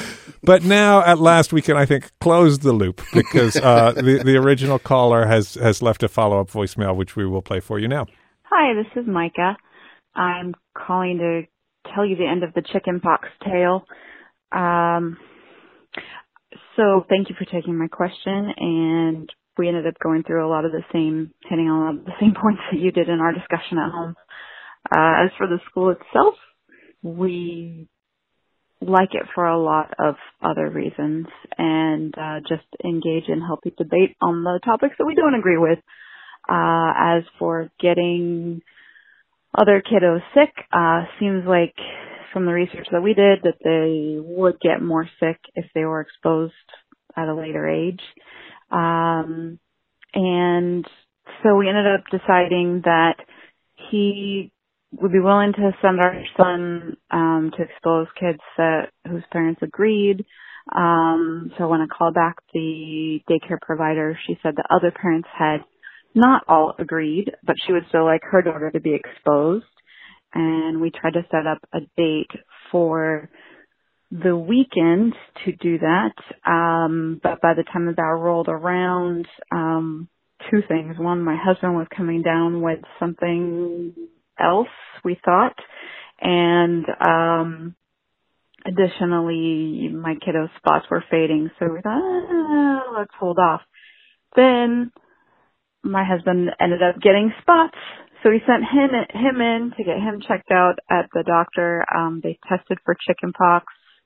But now, at last, we can, I think, close the loop because uh, the, the original caller has, has left a follow-up voicemail, which we will play for you now. Hi, this is Micah. I'm calling to tell you the end of the chickenpox tale. Um, so thank you for taking my question, and we ended up going through a lot of the same, hitting on a lot of the same points that you did in our discussion at home. Uh, as for the school itself, we like it for a lot of other reasons, and uh, just engage in healthy debate on the topics that we don't agree with. Uh, as for getting other kiddos sick, uh, seems like from the research that we did that they would get more sick if they were exposed at a later age. Um, and so we ended up deciding that he would be willing to send our son um, to expose kids that whose parents agreed. Um, so when I called back the daycare provider, she said that other parents had not all agreed, but she would still like her daughter to be exposed. And we tried to set up a date for the weekend to do that. Um, but by the time that rolled around, um, two things. One, my husband was coming down with something else, we thought. And um, additionally, my kiddo's spots were fading. So we thought, ah, let's hold off. Then my husband ended up getting spots. So we sent him him in to get him checked out at the doctor. Um, they tested for chickenpox,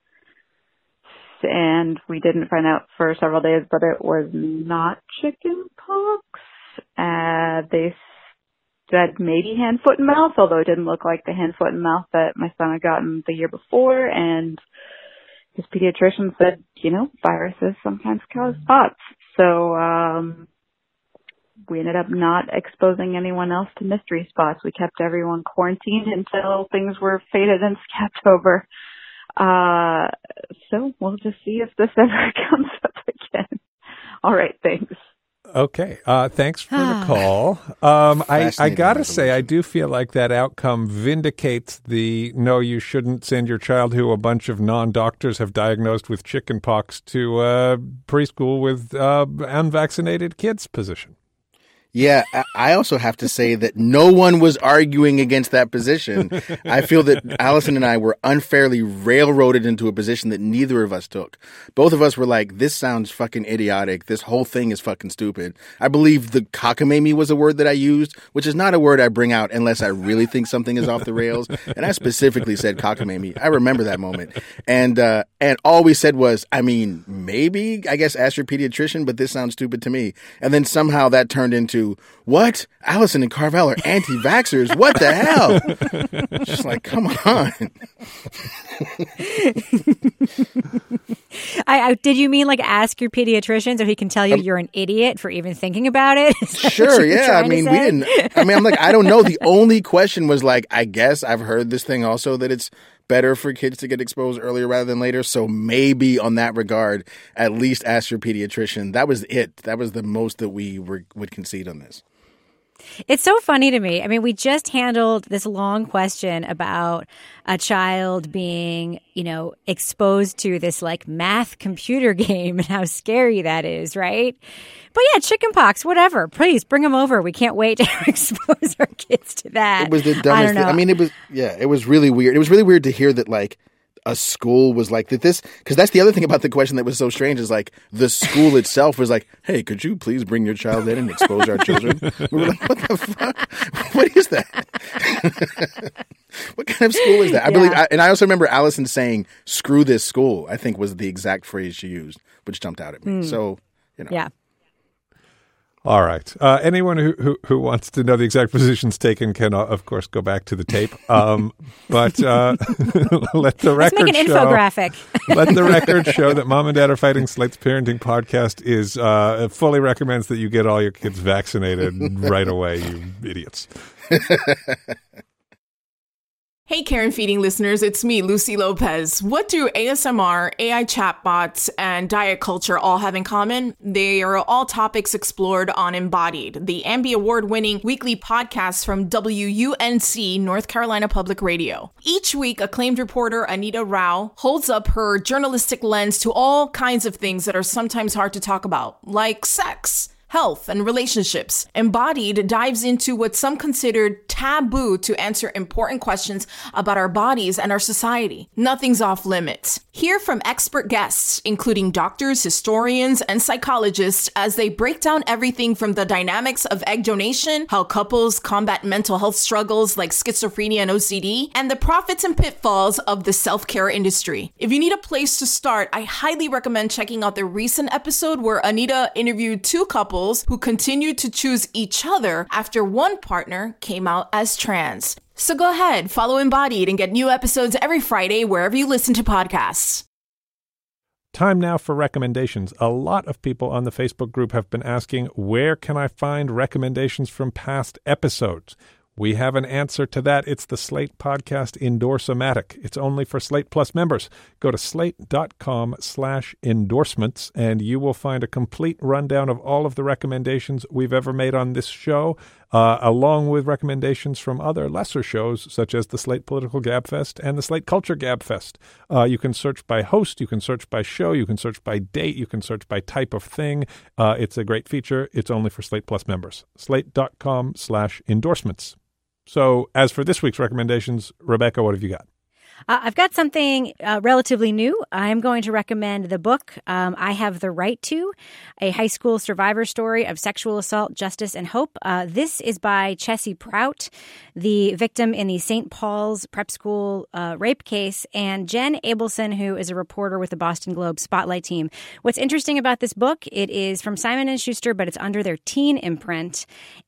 and we didn't find out for several days, but it was not chickenpox. Uh, they said maybe hand, foot, and mouth, although it didn't look like the hand, foot, and mouth that my son had gotten the year before. And his pediatrician said, you know, viruses sometimes cause spots. So um, we ended up not exposing anyone else to mystery spots. We kept everyone quarantined until things were faded and scabbed over. Uh, so we'll just see if this ever comes up again. All right, thanks. Okay, uh, thanks for the call. Um, I, I got to say, I do feel like that outcome vindicates the no, you shouldn't send your child who a bunch of non-doctors have diagnosed with chickenpox to uh, preschool with uh, unvaccinated kids position. Yeah, I also have to say that no one was arguing against that position. I feel that Allison and I were unfairly railroaded into a position that neither of us took. Both of us were like, this sounds fucking idiotic. This whole thing is fucking stupid. I believe the cockamamie was a word that I used, which is not a word I bring out unless I really think something is off the rails. And I specifically said cockamamie. I remember that moment. And, uh, and all we said was, I mean, maybe, I guess, ask your pediatrician, but this sounds stupid to me. And then somehow that turned into, what? Allison and Carvel are anti-vaxxers? What the hell? Just like, come on. I, I did you mean like ask your pediatrician so he can tell you um, you're an idiot for even thinking about it? Sure, yeah. I mean, we didn't. I mean, I'm like, I don't know. The only question was like, I guess I've heard this thing also that it's better for kids to get exposed earlier rather than later. So maybe on that regard, at least ask your pediatrician. That was it. That was the most that we were, would concede on this. It's so funny to me. I mean, we just handled this long question about a child being, you know, exposed to this like math computer game and how scary that is, right? But yeah, chickenpox, whatever. Please bring them over. We can't wait to expose our kids to that. It was the dumbest I don't know. thing. I mean, it was, yeah, it was really weird. It was really weird to hear that like a school was like that. This, because that's the other thing about the question that was so strange is like the school itself was like, hey, could you please bring your child in and expose our children? We were like, what the fuck? What is that? What kind of school is that? I yeah. believe, I, and I also remember Allison saying, screw this school, I think was the exact phrase she used, which jumped out at me. Mm. So, you know. Yeah. All right. Uh, anyone who, who who wants to know the exact positions taken can, uh, of course, go back to the tape. Um, but uh, let the record Let's make an show, infographic. Let the record show that Mom and Dad Are Fighting, Slate's parenting podcast, is uh, fully recommends that you get all your kids vaccinated right away, you idiots. Hey, Karen Feeding listeners, it's me, Lucy Lopez. What do A S M R, A I chatbots, and diet culture all have in common? They are all topics explored on Embodied, the Ambie Award-winning weekly podcast from W U N C, North Carolina Public Radio. Each week, acclaimed reporter Anita Rao holds up her journalistic lens to all kinds of things that are sometimes hard to talk about, like sex, health, and relationships. Embodied dives into what some considered taboo to answer important questions about our bodies and our society. Nothing's off limits. Hear from expert guests, including doctors, historians, and psychologists, as they break down everything from the dynamics of egg donation, how couples combat mental health struggles like schizophrenia and O C D, and the profits and pitfalls of the self-care industry. If you need a place to start, I highly recommend checking out the recent episode where Anita interviewed two couples who continued to choose each other after one partner came out as trans. So go ahead, follow Embodied and get new episodes every Friday wherever you listen to podcasts. Time now for recommendations. A lot of people on the Facebook group have been asking, where can I find recommendations from past episodes? We have an answer to that. It's the Slate Podcast Endorsomatic. It's only for Slate Plus members. Go to slate.com slash endorsements, and you will find a complete rundown of all of the recommendations we've ever made on this show, uh, along with recommendations from other lesser shows, such as the Slate Political Gabfest and the Slate Culture Gabfest. Uh, you can search by host, you can search by show, you can search by date, you can search by type of thing. Uh, it's a great feature. It's only for Slate Plus members. Slate.com slash endorsements. So as for this week's recommendations, Rebecca, what have you got? Uh, I've got something uh, relatively new. I'm going to recommend the book, um, I Have the Right To, a high school survivor story of sexual assault, justice, and hope. Uh, this is by Chessie Prout, the victim in the Saint Paul's Prep School uh, rape case, and Jen Abelson, who is a reporter with the Boston Globe Spotlight team. What's interesting about this book, it is from Simon and Schuster, but it's under their teen imprint.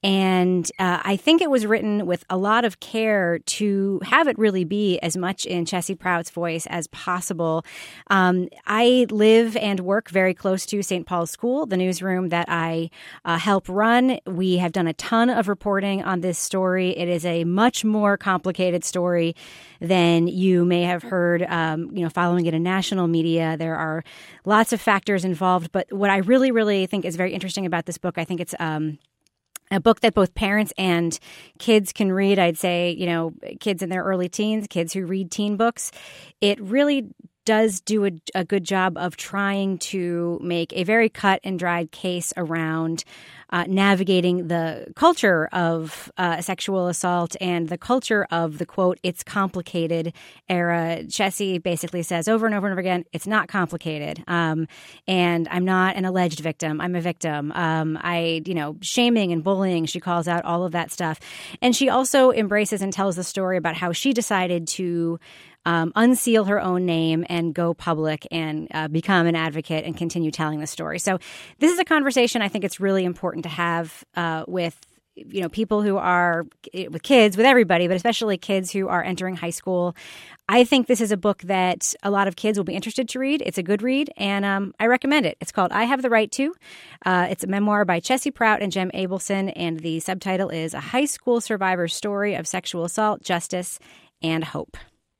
And uh, I think it was written with a lot of care to have it really be as much in Chessie Prout's voice as possible. Um, I live and work very close to Saint Paul's School, the newsroom that I uh, help run. We have done a ton of reporting on this story. It is a much more complicated story than you may have heard, um, you know, following it in national media. There are lots of factors involved. But what I really, really think is very interesting about this book, I think it's um, a book that both parents and kids can read. I'd say, you know, kids in their early teens, kids who read teen books. It really does do a, a good job of trying to make a very cut and dried case around uh, navigating the culture of uh, sexual assault and the culture of the, quote, it's complicated era. Chessie basically says over and over and over again, it's not complicated. Um, and I'm not an alleged victim. I'm a victim. Um, I, you know, shaming and bullying, she calls out all of that stuff. And she also embraces and tells the story about how she decided to Um, unseal her own name and go public and uh, become an advocate and continue telling the story. So this is a conversation I think it's really important to have uh, with, you know, people who are with kids, with everybody, but especially kids who are entering high school. I think this is a book that a lot of kids will be interested to read. It's a good read, and um, I recommend it. It's called I Have the Right To. Uh, it's a memoir by Chessie Prout and Jen Abelson, and the subtitle is A High School Survivor's Story of Sexual Assault, Justice, and Hope.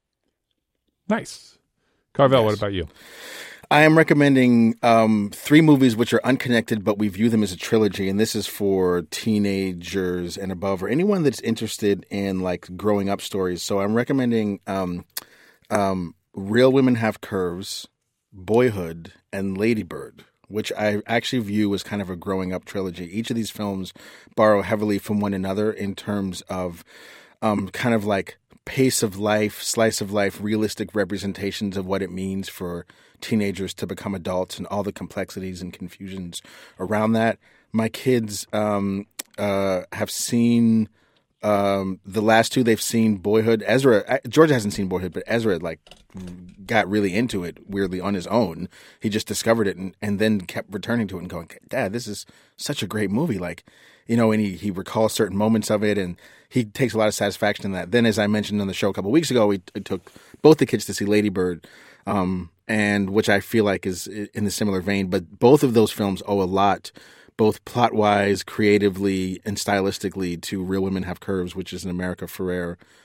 Nice. Carvel, yes. What about you? I am recommending um, three movies which are unconnected, but we view them as a trilogy. And this is for teenagers and above, or anyone that's interested in like growing up stories. So I'm recommending um, um, Real Women Have Curves, Boyhood, and Lady Bird, which I actually view as kind of a growing up trilogy. Each of these films borrow heavily from one another in terms of um, kind of like pace of life, slice of life, realistic representations of what it means for teenagers to become adults and all the complexities and confusions around that. My kids um, uh, have seen um, the last two. They've seen Boyhood. Ezra, Georgia hasn't seen Boyhood, but Ezra like got really into it weirdly on his own. He just discovered it and, and then kept returning to it and going, Dad, this is such a great movie. Like, you know, and he, he recalls certain moments of it, and he takes a lot of satisfaction in that. Then, as I mentioned on the show a couple of weeks ago, we t- took both the kids to see Lady Bird, um, and which I feel like is in a similar vein. But both of those films owe a lot, both plot-wise, creatively, and stylistically, to Real Women Have Curves, which is an America Ferrera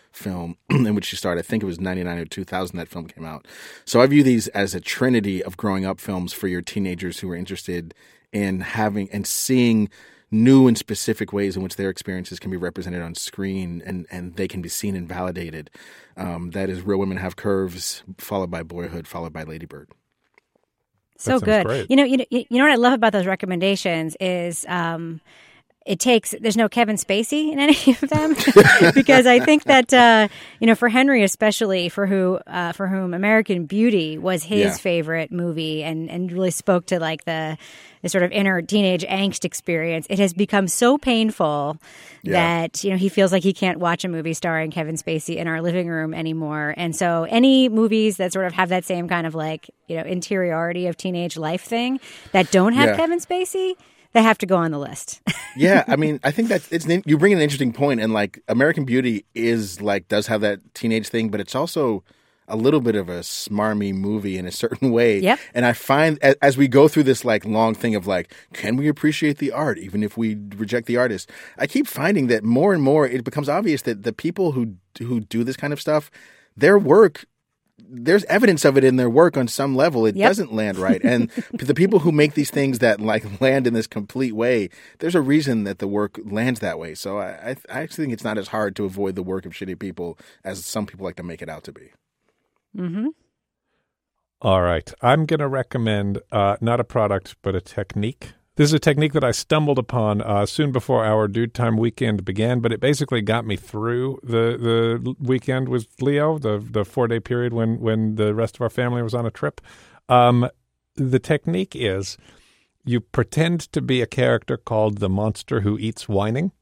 film in which she starred. I think it was ninety-nine or two thousand that film came out. So I view these as a trinity of growing up films for your teenagers who are interested in having and seeing new and specific ways in which their experiences can be represented on screen and, and they can be seen and validated. Um, that is Real Women Have Curves, followed by Boyhood, followed by Lady Bird. So good. Great. You know, you know, you know what I love about those recommendations is um, it takes. There's no Kevin Spacey in any of them because I think that uh, you know, for Henry especially, for who uh, for whom American Beauty was his Yeah. favorite movie and and really spoke to like the the sort of inner teenage angst experience. It has become so painful Yeah. that, you know, he feels like he can't watch a movie starring Kevin Spacey in our living room anymore. And so any movies that sort of have that same kind of like, you know, interiority of teenage life thing that don't have Yeah. Kevin Spacey, they have to go on the list. Yeah, I mean, I think that it's you bring in an interesting point, and like American Beauty is like does have that teenage thing, but it's also a little bit of a smarmy movie in a certain way. Yep. And I find as, as we go through this like long thing of like, can we appreciate the art even if we reject the artist? I keep finding that more and more it becomes obvious that the people who who do this kind of stuff, their work, there's evidence of it in their work on some level. It Yep. doesn't land right. And the people who make these things that like land in this complete way, there's a reason that the work lands that way. So I, I, I actually think it's not as hard to avoid the work of shitty people as some people like to make it out to be. Mm-hmm. All right. I'm going to recommend uh, not a product, but a technique. This is a technique that I stumbled upon uh, soon before our Dude Time weekend began, but it basically got me through the, the weekend with Leo, the, the four-day period when, when the rest of our family was on a trip. Um, the technique is you pretend to be a character called the monster who eats whining.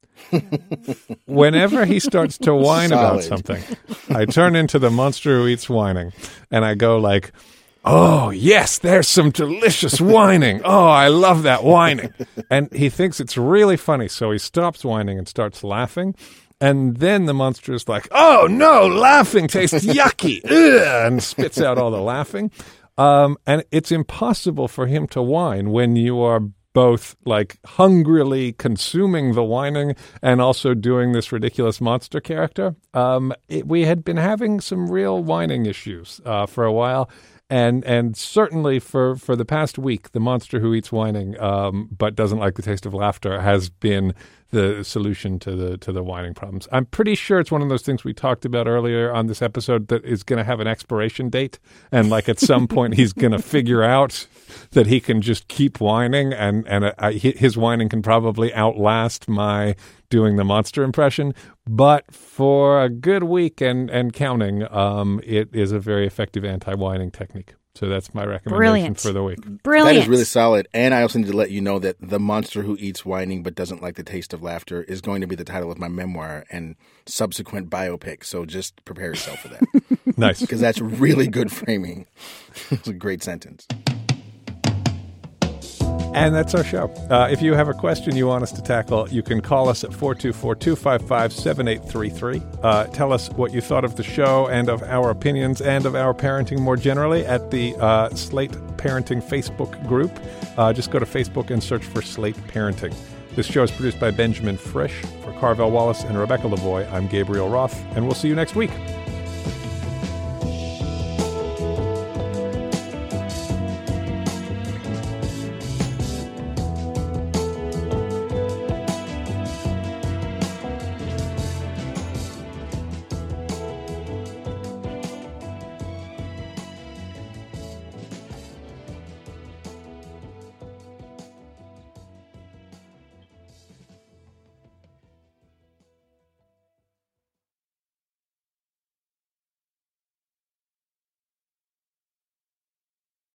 Whenever he starts to whine about Solid. something, I turn into the monster who eats whining, and I go like, oh, yes, there's some delicious whining. Oh, I love that whining. And he thinks it's really funny, so he stops whining and starts laughing. And then the monster is like, oh, no, laughing tastes yucky, ugh, and spits out all the laughing. Um, and it's impossible for him to whine when you are both like hungrily consuming the whining and also doing this ridiculous monster character. Um, it, we had been having some real whining issues uh, for a while. And and certainly for, for the past week, the monster who eats whining um, but doesn't like the taste of laughter has been the solution to the to the whining problems. I'm pretty sure it's one of those things we talked about earlier on this episode that is going to have an expiration date, and like at some point he's going to figure out that he can just keep whining, and and uh, his whining can probably outlast my doing the monster impression. But for a good week and, and counting, um, it is a very effective anti-whining technique. So that's my recommendation Brilliant. for the week. Brilliant. That is really solid. And I also need to let you know that The Monster Who Eats Whining But Doesn't Like the Taste of Laughter is going to be the title of my memoir and subsequent biopic. So just prepare yourself for that. Nice. Because that's really good framing. It's a great sentence. And that's our show. Uh, if you have a question you want us to tackle, you can call us at four two four, two five five, seven eight three three. Uh, tell us what you thought of the show and of our opinions and of our parenting more generally at the uh, Slate Parenting Facebook group. Uh, just go to Facebook and search for Slate Parenting. This show is produced by Benjamin Frisch. For Carvel Wallace and Rebecca Lavoie, I'm Gabriel Roth, and we'll see you next week.